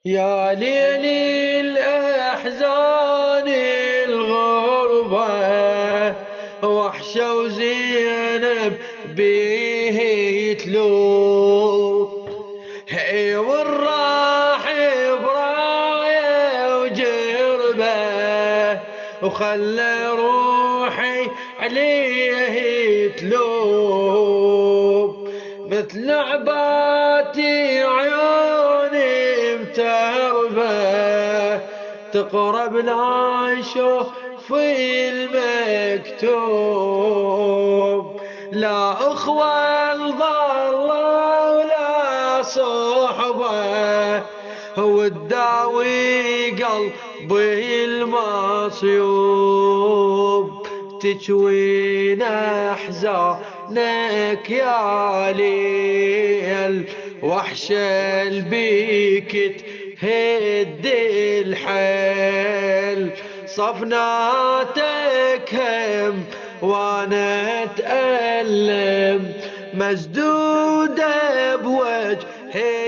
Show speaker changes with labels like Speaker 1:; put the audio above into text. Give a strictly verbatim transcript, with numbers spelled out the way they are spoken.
Speaker 1: يا ليلي الأحزان الغربة وحشة وزينب بيه يتلوب هي والراح برايه وجربه وخلى روحي عليه تلوب مثل عباتي عيوني متربه تقرب لا اشوف المكتوب لا اخوة الضالة ولا صحبة وتداوي قلبي المصيوب تجوين احزانك يا ليل وحشة البيك تهد الحيل صفناتك هم وانا اتألم مسدودة بوجه